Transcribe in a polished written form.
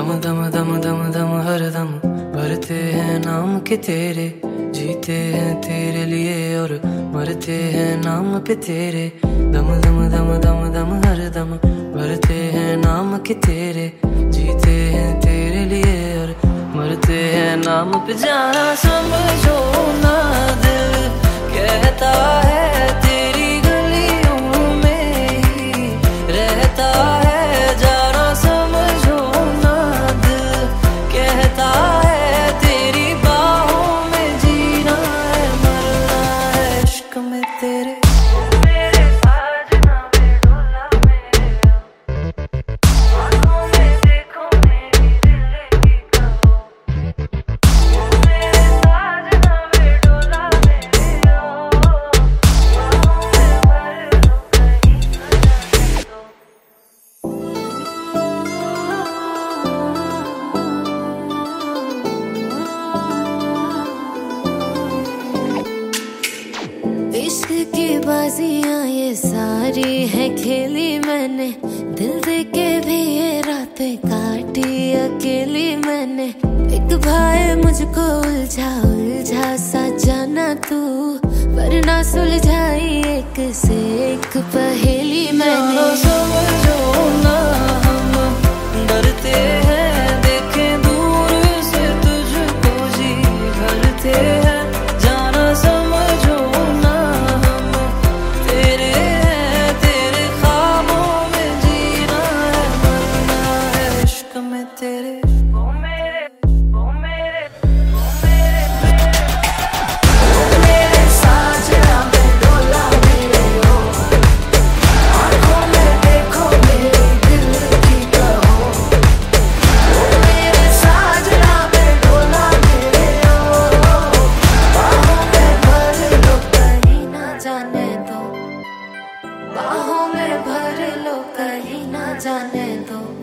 दम दम दम दम हर दम भरते हैं नाम के तेरे, जीते हैं तेरे लिए और मरते हैं नाम पे तेरे। दम दम दम दम दम हर दम भरते हैं नाम के तेरे, जीते हैं तेरे लिए और मरते हैं नाम पे। जाना समझो ना दिल कहता है तेरी गलियों में ही रहता है। जाना समझो ना दिल कहता है तेरी बाहों में जीना है मरना है इश्क में तेरे। इश्क की बाजियां ये सारी है खेली मैंने, दिल दे के भी ये रातें काटी अकेली मैंने। एक भाई मुझको उलझा उलझा सा जाना तू, वरना सुलझाई एक से एक पहेली मैंने। समझो ना हम डरते हैं देखें दूर से तुझको जी भरते हैं। जाना समझो ना हम तेरे हैं, तेरे ख्वाबों में जीना है मरना है इश्क में तेरे। बाहों में भर लो कहीं ना जाने दो।